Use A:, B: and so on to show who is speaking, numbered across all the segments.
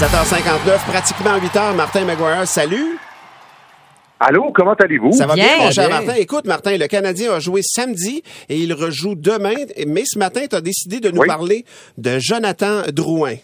A: 7h59, pratiquement 8h. Martin McGuire, salut.
B: Allô, comment allez-vous?
A: Ça va bien, mon cher
C: bien.
A: Martin. Écoute, Martin, le Canadien a joué samedi et il rejoue demain. Mais ce matin, tu as décidé de nous parler de Jonathan Drouin.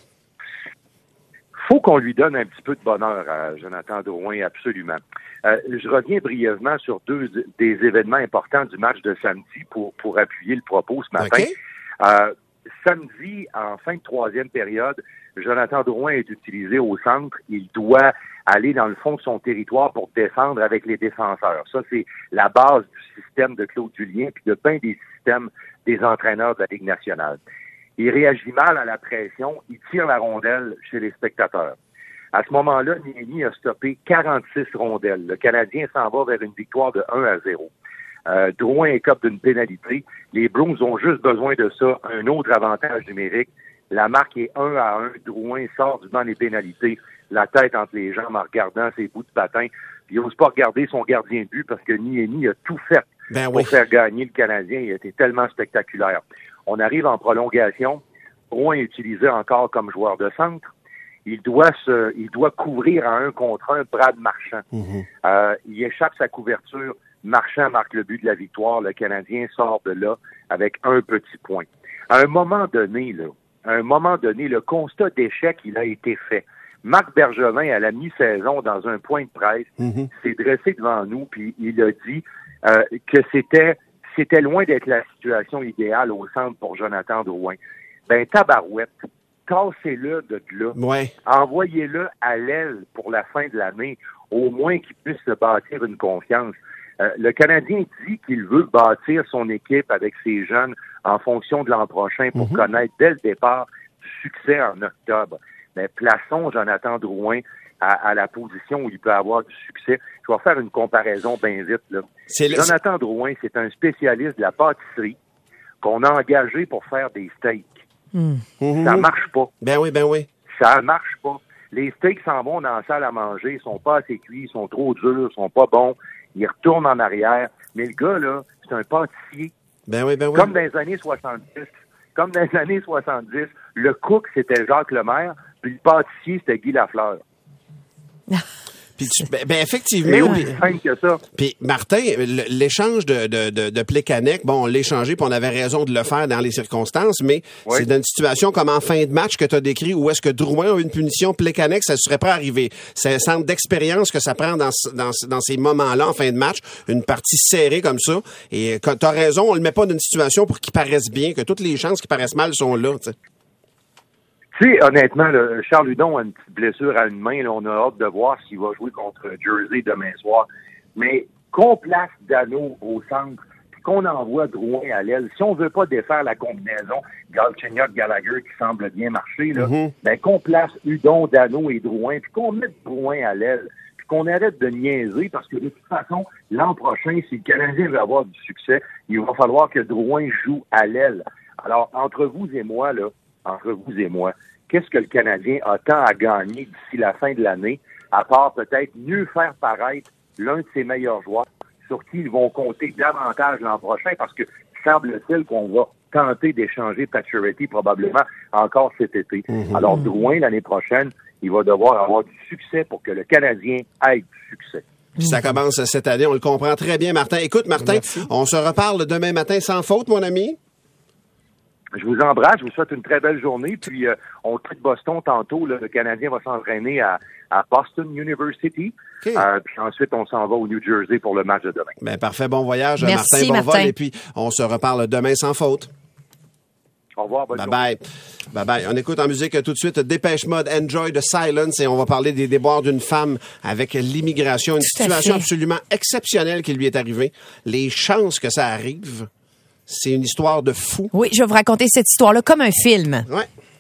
B: Faut qu'on lui donne un petit peu de bonheur à Jonathan Drouin, absolument. Je reviens brièvement sur deux des événements importants du match de samedi pour appuyer le propos ce matin.
A: Okay.
B: Samedi, en fin de troisième période, Jonathan Drouin est utilisé au centre. Il doit aller dans le fond de son territoire pour défendre avec les défenseurs. Ça, c'est la base du système de Claude Julien puis de bien des systèmes des entraîneurs de la Ligue nationale. Il réagit mal à la pression, il tire la rondelle chez les spectateurs. À ce moment-là, Niemi a stoppé 46 rondelles. Le Canadien s'en va vers une victoire de 1-0. Drouin écope d'une pénalité. Les Bruins ont juste besoin de ça, un autre avantage numérique. La marque est 1-1. Drouin sort du banc des pénalités, la tête entre les jambes en regardant ses bouts de patin. Puis il n'ose pas regarder son gardien de but parce que Niemi a tout fait pour faire gagner le Canadien. Il a été tellement spectaculaire. On arrive en prolongation. Drouin est utilisé encore comme joueur de centre. Il doit couvrir à 1 contre 1 Brad Marchand. Il échappe sa couverture. Marchand marque le but de la victoire. Le Canadien sort de là avec un petit point. À un moment donné, le constat d'échec, il a été fait. Marc Bergevin, à la mi-saison, dans un point de presse, s'est dressé devant nous, puis il a dit que c'était loin d'être la situation idéale au centre pour Jonathan Drouin. Ben, tabarouette, cassez-le de là.
A: Ouais.
B: Envoyez-le à l'aile pour la fin de l'année, au moins qu'il puisse se bâtir une confiance. Le Canadien dit qu'il veut bâtir son équipe avec ses jeunes en fonction de l'an prochain pour connaître dès le départ du succès en octobre. Mais plaçons Jonathan Drouin à la position où il peut avoir du succès. Je vais faire une comparaison bien vite, là. Jonathan Drouin, c'est un spécialiste de la pâtisserie qu'on a engagé pour faire des steaks. Ça marche pas.
A: Ben oui.
B: Ça marche pas. Les steaks s'en vont dans la salle à manger, ils sont pas assez cuits, ils sont trop durs, ils sont pas bons. Ils retournent en arrière. Mais le gars, là, c'est un pâtissier.
A: Ben oui.
B: Comme dans les années 70. Le cook, c'était Jacques Lemaire, puis le pâtissier, c'était Guy Lafleur.
A: Puis effectivement.
B: C'est aussi simple que ça.
A: Puis Martin, l'échange de Plekanec, bon, on l'a échangé, puis on avait raison de le faire dans les circonstances, mais c'est dans une situation comme en fin de match que tu as décrit où est-ce que Drouin a une punition, Plekanec, ça ne serait pas arrivé. C'est un centre d'expérience que ça prend dans ces moments-là en fin de match, une partie serrée comme ça. Et tu as raison, on le met pas dans une situation pour qu'il paraisse bien, que toutes les chances qui paraissent mal sont là, tu sais.
B: Tu sais, honnêtement, Charles Hudon a une petite blessure à une main. Là, on a hâte de voir s'il va jouer contre Jersey demain soir. Mais qu'on place Dano au centre, puis qu'on envoie Drouin à l'aile, si on veut pas défaire la combinaison Galchenyuk-Gallagher qui semble bien marcher, là, ben qu'on place Hudon, Dano et Drouin, puis qu'on mette Drouin à l'aile, puis qu'on arrête de niaiser, parce que de toute façon, l'an prochain, si le Canadien veut avoir du succès, il va falloir que Drouin joue à l'aile. Alors, entre vous et moi, qu'est-ce que le Canadien a tant à gagner d'ici la fin de l'année, à part peut-être mieux faire paraître l'un de ses meilleurs joueurs, sur qui ils vont compter davantage l'an prochain, parce que semble-t-il qu'on va tenter d'échanger Pacioretty probablement encore cet été. Alors, Drouin, l'année prochaine, il va devoir avoir du succès pour que le Canadien ait du succès.
A: Ça commence cette année, on le comprend très bien, Martin. Écoute, Martin, on se reparle demain matin sans faute, mon ami.
B: Je vous embrasse, je vous souhaite une très belle journée. Puis on quitte Boston tantôt. Là, le Canadien va s'entraîner à Boston University. Okay. Puis ensuite, on s'en va au New Jersey pour le match de demain.
A: Ben parfait, bon voyage,
C: Merci,
A: Martin. Bon vol. Et puis, on se reparle demain sans faute.
B: Au revoir, bonne journée.
A: Bye-bye. On écoute en musique tout de suite Dépêche Mode, Enjoy the Silence, et on va parler des déboires d'une femme avec l'immigration. Une situation absolument exceptionnelle qui lui est arrivée. Les chances que ça arrive... C'est une histoire de fou.
C: Oui, je vais vous raconter cette histoire-là comme un film.
A: Ouais.